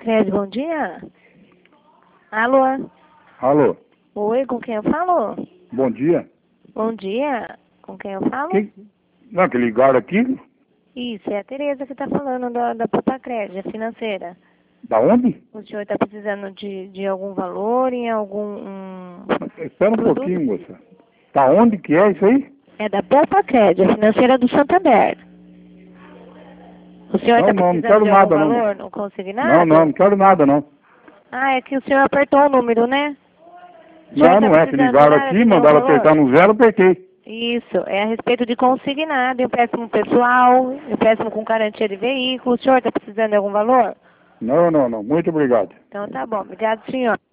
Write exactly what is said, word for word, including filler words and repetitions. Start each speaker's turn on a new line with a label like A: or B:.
A: Crédito, bom dia. Alô?
B: Alô?
A: Oi, com quem eu falo?
B: Bom dia.
A: Bom dia. Com quem eu falo?
B: Quem? Não, que ligaram aqui?
A: Isso, é a Tereza que está falando da, da Popacred, a financeira.
B: Da onde?
A: O senhor está precisando de, de algum valor em algum um
B: Espera um
A: produto?
B: pouquinho, moça. Da onde que é isso aí?
A: É da Popacred, a financeira do Santander. O senhor
B: Não,
A: está
B: não, não
A: precisando
B: quero
A: de
B: nada,
A: algum
B: não.
A: valor no consignado?
B: Não, não, não quero nada, não.
A: Ah, é que o senhor apertou o número, né? O senhor
B: Não,
A: tá
B: não é que
A: precisando de
B: ligaram
A: nada,
B: aqui,
A: de nenhum
B: mandaram
A: valor?
B: apertar no zero, apertei.
A: Isso, é a respeito de consignado, empréstimo pessoal, empréstimo com garantia de veículo. O senhor está precisando de algum valor?
B: Não, não, não. Muito obrigado.
A: Então tá bom, obrigado, senhor.